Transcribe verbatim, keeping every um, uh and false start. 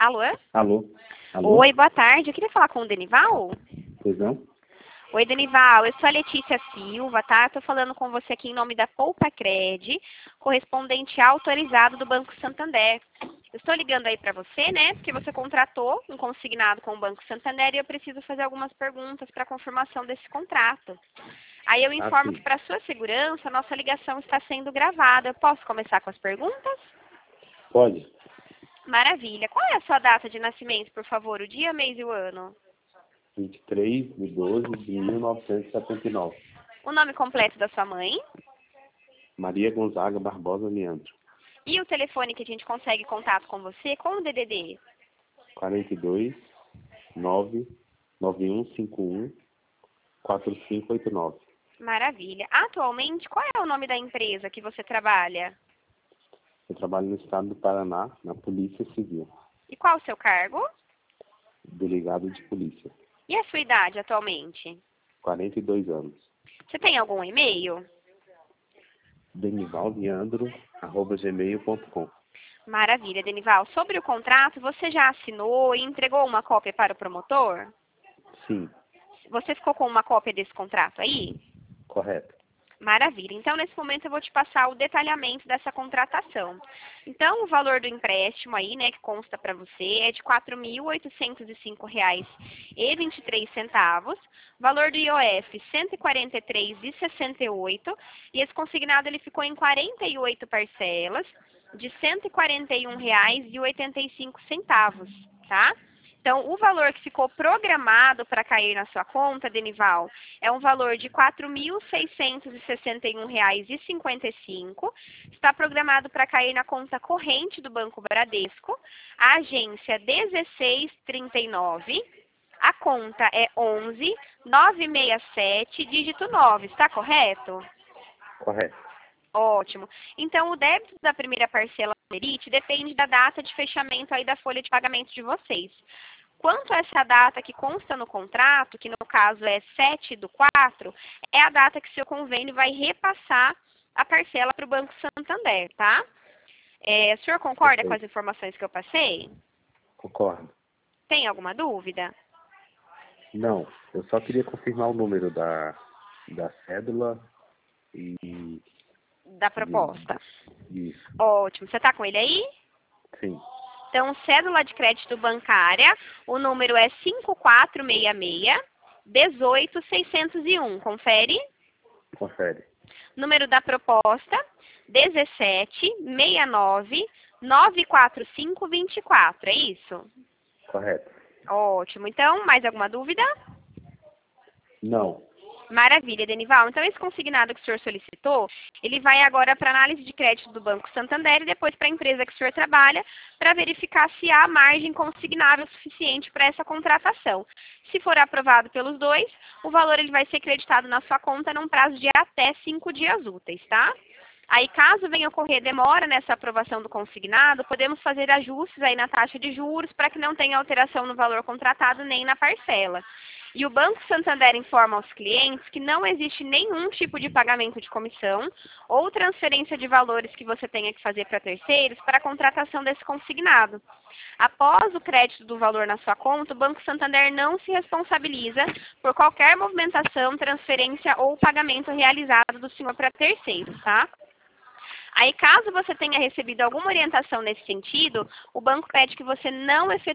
Alô? Alô? Alô? Oi, boa tarde. Eu queria falar com o Denival. Pois não? Oi, Denival. Eu sou a Letícia Silva, tá? Estou falando com você aqui em nome da Poupa Cred, correspondente autorizado do Banco Santander. Eu estou ligando aí para você, né? Porque você contratou um consignado com o Banco Santander e eu preciso fazer algumas perguntas para confirmação desse contrato. Aí eu informo Ah, sim. que para sua segurança, a nossa ligação está sendo gravada. Eu posso começar com as perguntas? Pode? Maravilha. Qual é a sua data de nascimento, por favor? O dia, mês e o ano? vinte e três de doze de mil novecentos e setenta e nove. O nome completo da sua mãe? Maria Gonzaga Barbosa Leandro. E o telefone que a gente consegue contato com você com o D D D? quarenta e dois, nove, nove um cinco um, quatro cinco oito nove. Maravilha. Atualmente, qual é o nome da empresa que você trabalha? Eu trabalho no estado do Paraná, na Polícia Civil. E qual o seu cargo? Delegado de polícia. E a sua idade atualmente? quarenta e dois anos. Você tem algum e-mail? denival leandro arroba gmail ponto com. Maravilha, Denival. Sobre o contrato, você já assinou e entregou uma cópia para o promotor? Sim, Você ficou com uma cópia desse contrato aí? correto. Maravilha. Então, nesse momento, eu vou te passar o detalhamento dessa contratação. Então, o valor do empréstimo aí, né, que consta para você, é de quatro mil oitocentos e cinco reais e vinte e três centavos. Valor do I O F, cento e quarenta e três reais e sessenta e oito centavos. E esse consignado, ele ficou em quarenta e oito parcelas de cento e quarenta e um reais e oitenta e cinco centavos, tá? Então, o valor que ficou programado para cair na sua conta, Denival, é um valor de quatro mil seiscentos e sessenta e um reais e cinquenta e cinco centavos. Está programado para cair na conta corrente do Banco Bradesco, a agência dezesseis trinta e nove, a conta é onze novecentos e sessenta e sete, dígito nove, está correto? Correto. Ótimo. Então, o débito da primeira parcela do Merit depende da data de fechamento aí da folha de pagamento de vocês. Quanto a essa data que consta no contrato, que no caso é sete do quatro, é a data que seu convênio vai repassar a parcela para o Banco Santander, tá? É, o senhor concorda Perfeito. com as informações que eu passei? Concordo. Tem alguma dúvida? Não, eu só queria confirmar o número da, da cédula e... Da proposta. Isso, Ótimo. Você está com ele aí? sim, Então, cédula de crédito bancária, o número é cinco quatro seis seis, um oito seis zero um. Confere. confere. Número da proposta, dezessete sessenta e nove, nove quatro cinco, vinte e quatro. É isso? Correto. Ótimo. Então, mais alguma dúvida? Não, Maravilha, Denival. Então, esse consignado que o senhor solicitou, ele vai agora para análise de crédito do Banco Santander e depois para a empresa que o senhor trabalha, para verificar se há margem consignável suficiente para essa contratação. Se for aprovado pelos dois, o valor ele vai ser creditado na sua conta num prazo de até cinco dias úteis, tá? Aí, caso venha ocorrer demora nessa aprovação do consignado, podemos fazer ajustes aí na taxa de juros para que não tenha alteração no valor contratado nem na parcela. E o Banco Santander informa aos clientes que não existe nenhum tipo de pagamento de comissão ou transferência de valores que você tenha que fazer para terceiros para a contratação desse consignado. Após o crédito do valor na sua conta, o Banco Santander não se responsabiliza por qualquer movimentação, transferência ou pagamento realizado do senhor para terceiros, tá? Aí, caso você tenha recebido alguma orientação nesse sentido, o banco pede que você não efetue